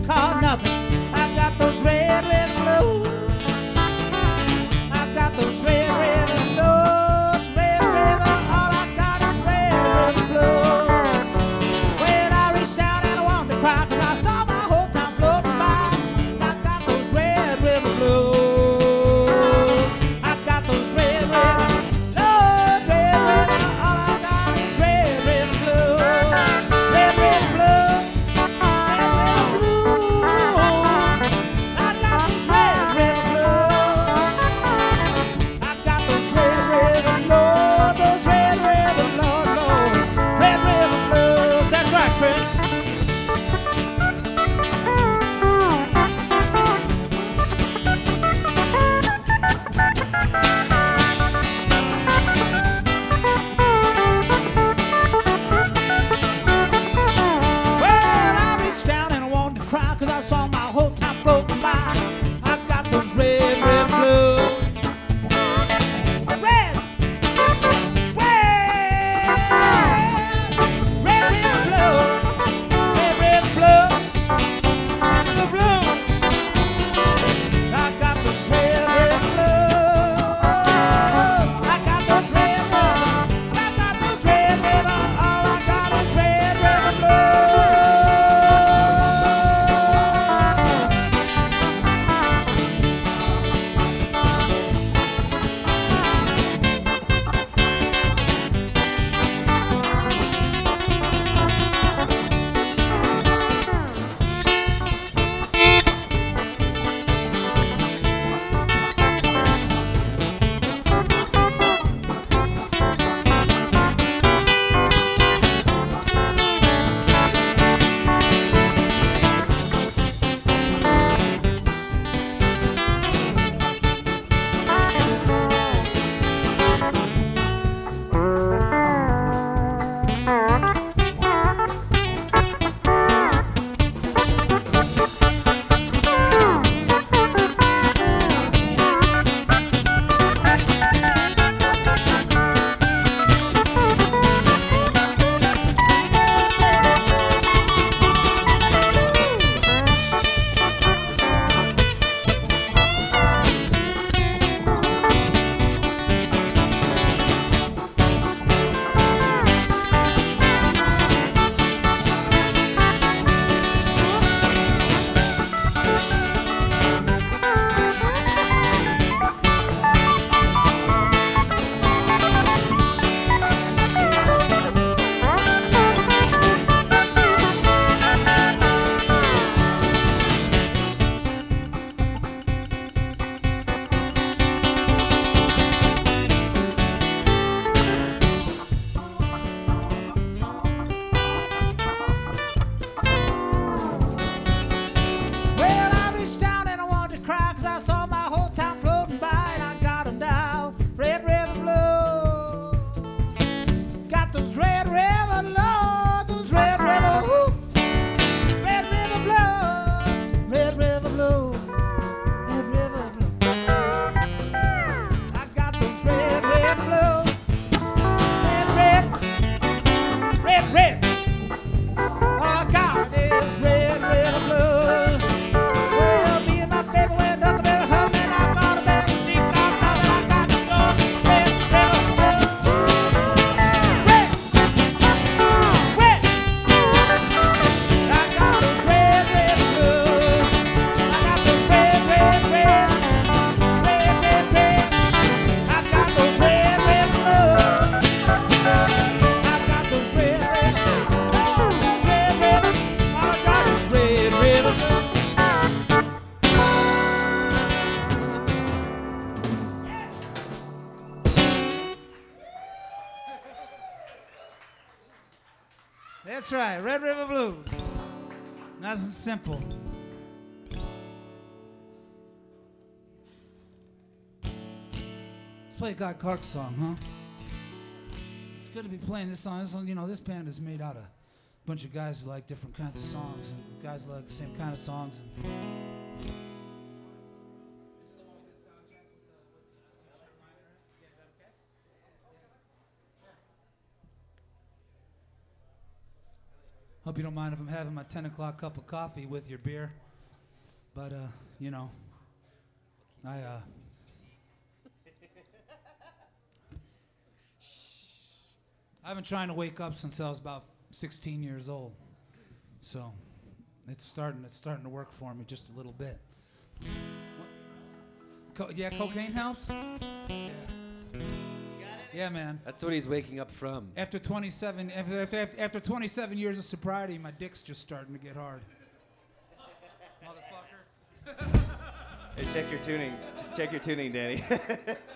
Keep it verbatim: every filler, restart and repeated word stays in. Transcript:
call nothing. I got those red, red blues. I got those red, red blues. Red river, all I got is red river blues. When I reached down and I wanted to cry, 'cause I saw my whole town floating by. I got those red river blues. I got those red river blues. Red river, all I got is red river blues. Red river blues. Red river blues. I got those red river blues. I got those red river blues. Those red river blues, Lord. Red river blues. That's right, Chris. Well, I reached down and I wanted to cry 'cause I saw my whole town floating by. I got those red, red blues. Red, red, red, red blues. Red, red blues. The blues. I got those red, red blues. I got those red, red. I got those red, red. All I got is red, red blues. Well, I reached down and I wanted to cry 'cause I saw my whole town floating by and I got 'em down. Red river blues. Got those red river blues. Those red river, woo. Red river blues. Red river blues. Red river blues. I got those red, red blues. Red, red. Red, red. All I got is red, red blues. Well, me and my baby went up there humming. I got a bag of sheep, got nothing. I got those red, red blues. Red, red. I got those red, red blues. I got those red, red, red. Red, red, red. I got those red, red blues. I got those red, red. Those red, red. All I got is red, red blues. That's right, Red River Blues. Nice and simple. Let's play a Guy Clark song, huh? It's good to be playing this song. This song, you know, this band is made out of a bunch of guys who like different kinds of songs, and guys who like the same kind of songs. Hope you don't mind if I'm having my ten o'clock cup of coffee with your beer. But, uh, you know, I, uh... I've been trying to wake up since I was about sixteen years old. So, it's starting, it's starting to work for me just a little bit. Co- yeah, cocaine helps? Yeah. Yeah, man. That's what he's waking up from. After twenty-seven, after, after, after twenty-seven years of sobriety, my dick's just starting to get hard. Motherfucker. Hey, check your tuning. Check your tuning, Danny.